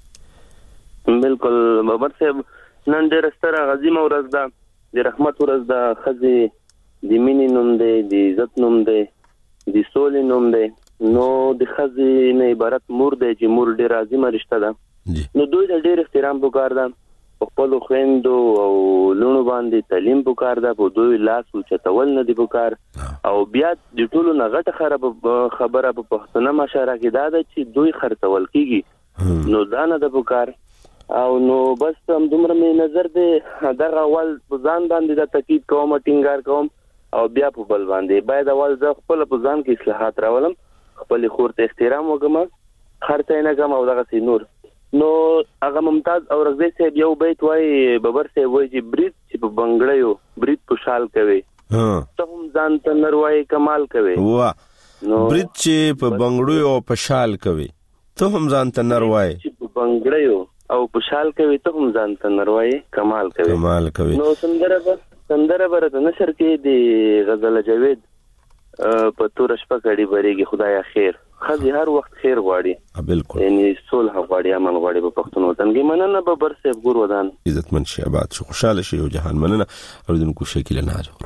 بالکل بابر صاحب نن ډېر ستره عظیمه ورځ ده د رحمت ورځ ده خزي د مینې نوم دی د عزت نوم دی د سولې نوم دی نو د خزي نه عبارت مور دی چې مور ډېر عظیمه رشتہ ده نو دوی د ډېر احترام وکړ ده خپل خويندو او لونو باندې تعلیم وکړ ده په دوی لاس چتول نه دی وکړ او بیا د ټولو نه غټه خراب خبره په پښتنه مشاره کې ده چې دوی خرڅول کیږي نو دا نه د وکړ او نو بس هم دومره می نظر دی دغه اول ځان باندې د تاکید کوم ټینګار کوم او بیا په بل باندې باید اول ځ خپل په ځان کې اصلاحات راولم خپل خور ته احترام وکم خرڅ نه کوم او دغه سي نور نو هغه ممتاز او رغزي صاحب یو بیت وای بابر صاحب وای چې برید چې په بنگړیو برید په شال کوي ها ته هم ځان ته نروای کمال کوي وا برید چې په بنگړیو او په شال کوي ته هم ځان ته نروای چې په بنگړیو او په شال کوي ته هم ځان ته نروای کمال کوي کمال کوي نو سندره سندره برته نشر کې دی غزل جاوید په تور شپه کړي بریږي خدایا خیر خزي هر وخت خیر غواړي بالکل یعنی صلح غواړي امن غواړي په پښتون وطن کې مننه به بر صاحب ګور ودان عزتمن شي آباد شو خوشاله شي او جهان مننه اوریدونکو شکل نه حاضر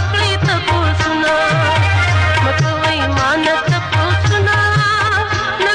ना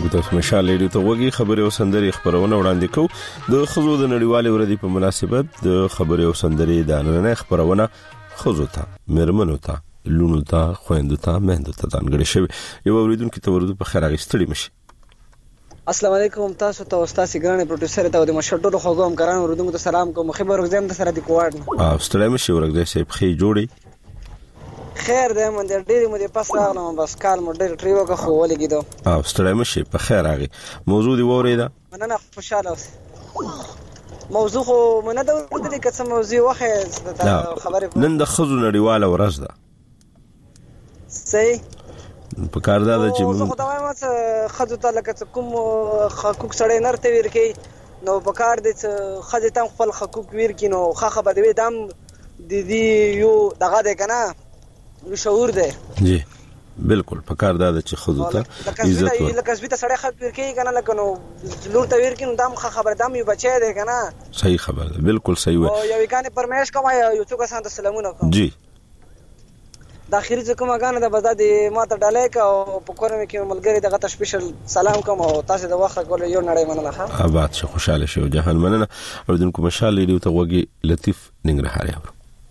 اوریدونکو تاسو مشال ریډیو ته وګورئ خبري او سندري خبرونه وړاندې کوو د خزو د نړیوالې ورځې په مناسبت د خبري او سندري د نننۍ خبرونه خزو ته مرمنو ته لونو ته خويندو ته مهندو ته ځانګړي شوی یو اوریدونکو ته ورته په خیر اغستړي مشي. السلام علیکم تاسو ته استاد سیګرانه پروډوسر ته د مشټو خوګم کران اوریدونکو ته سلام کوم خبر ورزم د سره د کوارډ او ستړي مشي ورګدې سي په جوړي خیر ده من در ډېر مو د پاس راغلم بس کال مو ډېر ټریو کا خو ولګیدو او ستړی مشي په خیر راغی موضوع دی وریدا مننه خوشاله اوسه موضوع خو منه د دې کڅ موضوع واخه خبره نن د خزو نړیواله ورځ ده صحیح په کار دا چې موږ خو دا وایم خزو ته لکه کوم حقوق سړی نرته ویر کی نو په کار دې خزه تم خپل حقوق ویر کی نو خا خبر دی دم د دې یو دغه ده کنه شعور ده جی بالکل په کار دا چې خود ته عزت ور لکه زبیته سړی خپل ور کوي کنه لکه نو لور ته ور کوي دم خبر دم یو بچی ده کنه صحیح خبر ده بالکل صحیح و او یو کانه پرمیش کوم یو څوک سان سلامونه کوم جی د اخیری څوک مګانه د بزاد ماته ډالای کا او په کورم کې ملګری دغه ته سپیشل سلام کوم او تاسو د وخت کول یو نړۍ مننه ښه آباد شو خوشاله شو جهان مننه اوریدونکو مشال دی ته وګي لطیف ننګرهار یو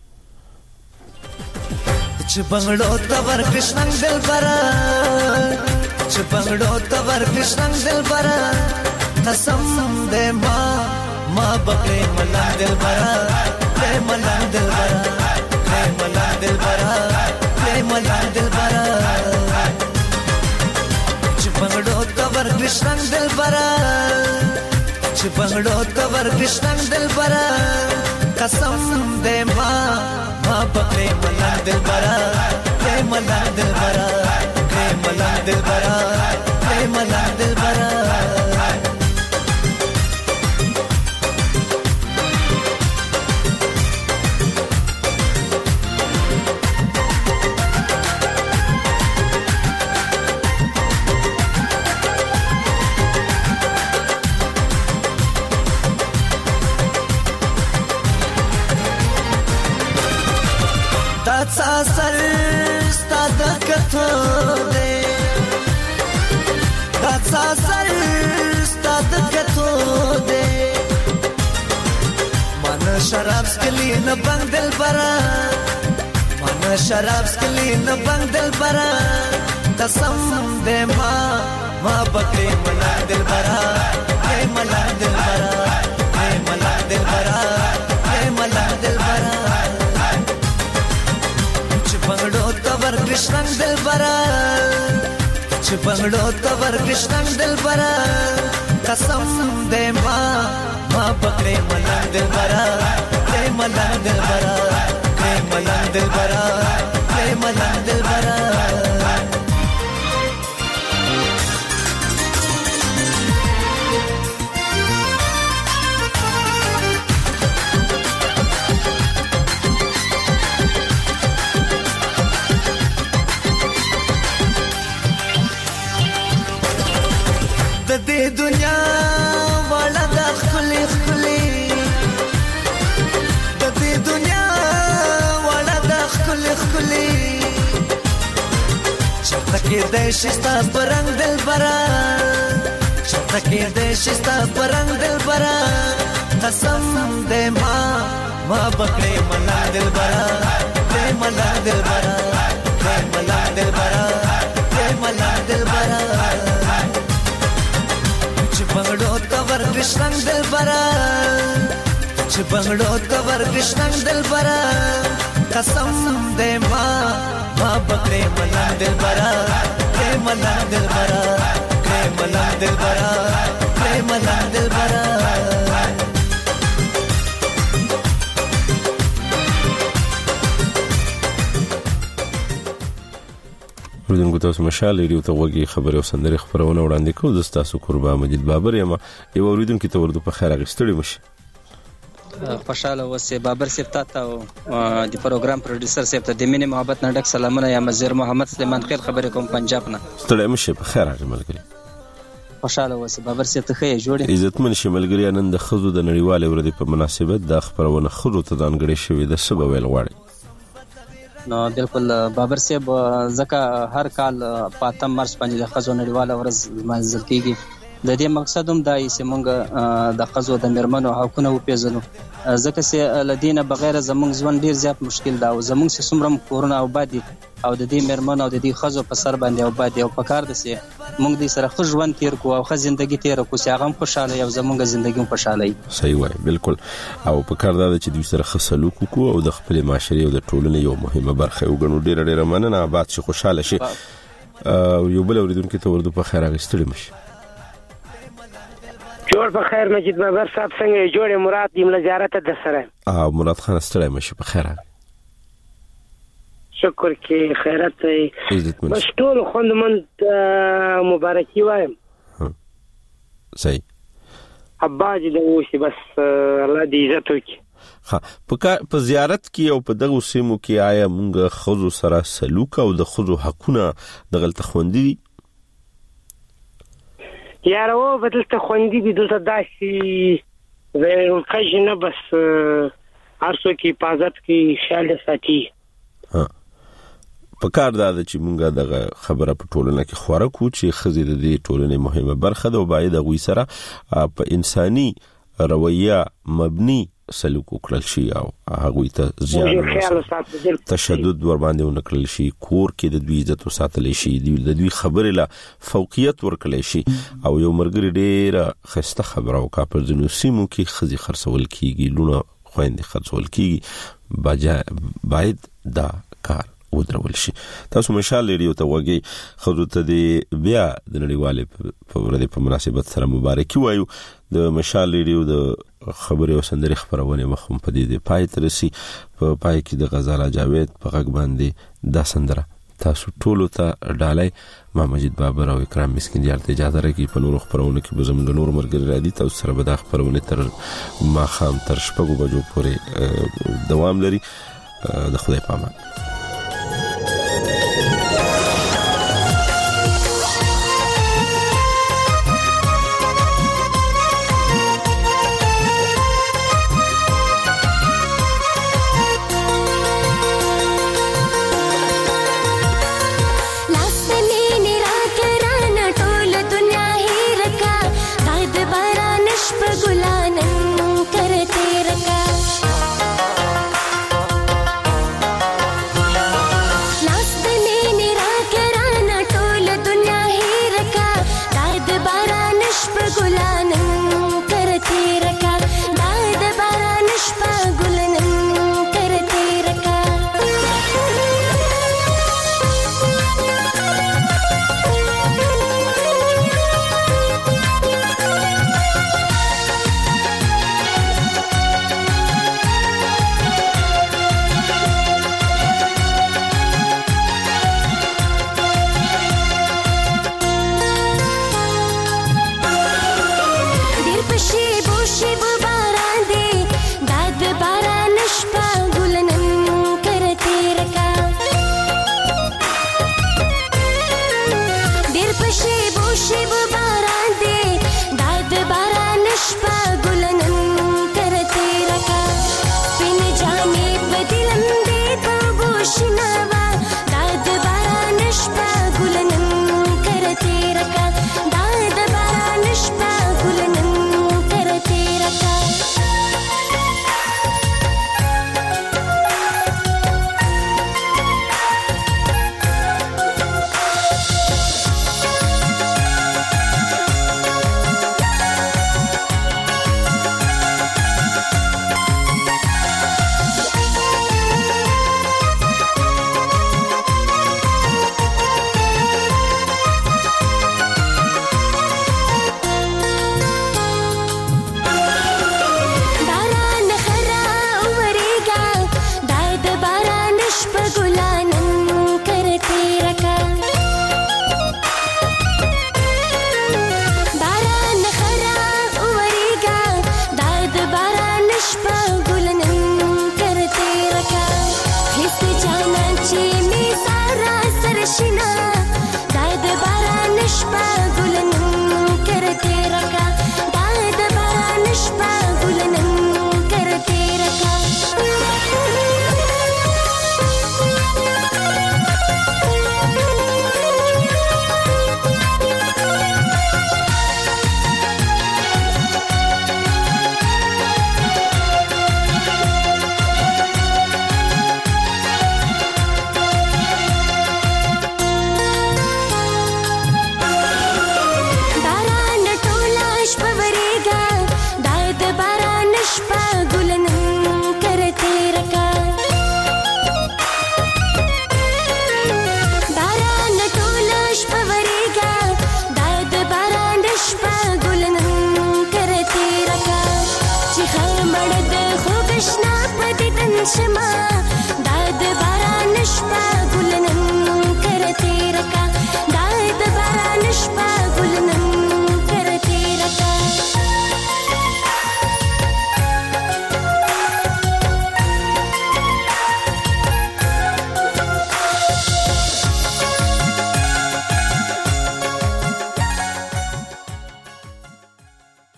چې بنگړو ته ور کښنګ دل برا چې بنگړو ته ور کښنګ دل برا قسم دې ما ما بکې ملنګ دل برا دې ملنګ دل برا دې ملنګ دل برا دې ملنګ دل برا چې بنگړو ته ور کښنګ دل برا چې بنگړو ته ور کښنګ دل برا قسم دې ما ما بکې ملنګ دل برا دې ملنګ دل برا دې ملنګ دل برا دې ملنګ دل برا سر ستاد کتو دے دا سر ستاد کتو دے من شراب سکلی نہ بنگ دل برا من شراب سکلی نہ بنگ دل برا قسم دے ماں ماں بکری ملا دل برا اے ملا دل برا اے ملا دل برا اے ملا دل برا بنگړو ته ور کښنګ دل برا چې بنگړو ته ور کښنګ دل برا قسم دې ما ما بکړې ملنګ دل برا دې ملنګ دل برا دې ملنګ دل برا دې ملنګ دل برا دې دنیا والا د خپلې خپلې د دې دنیا والا د خپلې خپلې چرته کې د شستا پرنګ دل برا چرته کې د شستا پرنګ دل برا قسم دې ما ما بکړې ملا دل برا دې ملا دل برا دې ملا دل برا دې ملا دل برا بنگړو ته ور کښنګ دل برا چې بنگړو ته ور کښنګ دل برا قسم دې ما ما بکړې ملنګ دل برا دې ملنګ دل برا دې ملنګ دل برا دې ملنګ دل برا اوریدونکو تاسو مشال ریډیو ته وګورئ خبري او سندري خبرونه وړاندې کوو د تاسو قربا مجید بابر یم یو اوریدونکو ته ورته په خیر اغستړي مشي خوشاله اوسه بابر صاحب ته او د پروګرام پروډوسر صاحب ته د مینه محبت نډک سلامونه یم مزیر محمد سلیمان خیر خبرې کوم پنجاب نه ستړي مشي په خیر راغلی خوشاله اوسه بابر صاحب ته خې جوړې عزتمن شملګری نن د خزو د نړیوالې ورځې په مناسبت د خبرونه خزو ته ځانګړي شوې د سبب ویل غواړي نو بالکل بابر صاحب ځکه هر کال په اتم مارچ باندې د ښځو نړیواله ورځ لمانځل کیږي. د دې مقصد هم دا چې موږ د ښځو د میرمنو حقونه وپیژنو، ځکه چې له دې نه بغیر زموږ ژوند ډیر زیات مشکل ده او زموږ چې څومره کورونه آباد دي او د دې میرمنو او د دې ښځو په سر باندې آباد دي او پکار ده چې موږ دې سره ښه ژوند تیر کړو او ښه ژوندۍ تیر کړو چې هغه هم خوشاله او زموږ ژوندۍ هم خوشاله وي. صحیح وای، بالکل. او پکار ده چې دوی سره ښه سلوک وکړو او د خپل معاشري او د ټولنې یو مهمه برخه وګڼو. ډیره ډیره مننه، آباد شي، خوشاله شي. او یو بل اوریدونکو ته ورته په خیر راغستړي مشي. جوړ په خیر مجید بابر صاحب څنګه جوړ مراد دې مل زیارت د سره. اه مراد خان ستړی مشي، په خیر. شکر کې خیرت ای بس ټول خوندمند مبارکي وایم. صحیح. ابا دې د وسی بس الله دې عزت وکړي. ها په زیارت کې او په دغه سیمو کې آیا موږ خزو سره سلوک او د خزو حقونه د غلط خوندي یاره و بدلته خوندي دي دلته داسې زه کښ نه بس هر څوک حفاظت کې خیال ساتي. ها په کار دا چې مونږه دغه خبره په ټولنه کې خوره کو چې خزې د دې ټولنې مهمه برخه ده او باید غوي سره په انساني رویه مبني سلوک وکړل شي او هغه ته زیان تشدد ور باندې ونکړل شي، کور کې د دوی عزت وساتل شي، د دوی خبره له فوقیت ورکړل شي. او یو مرګري ډیره خسته خبره او کا پر ځنو سیمو کې خزي خرڅول کیږي، لونه خويندې خرڅول کیږي، باید دا کار ودرول شي. تاسو مشال ریډیو ته وګي خزو ته دی بیا د نړیواله په ورځ په مناسبت سره مبارکي وایو. د مشال ریډیو د خبري او سندري خبرونه مخم په دې پای تر سي په پای کې د غزاله جاوید په غږ باندې دا سندره تاسو ټولو ته ډالای. ما مجید بابر او اکرام مسکین یار ته اجازه راکړي په نورو خبرونه کې به زموږ نور مرګري را دي. تاسو سره به دا خبرونه تر ما خام تر شپږو بجو پورې دوام لري. د خدای پامان.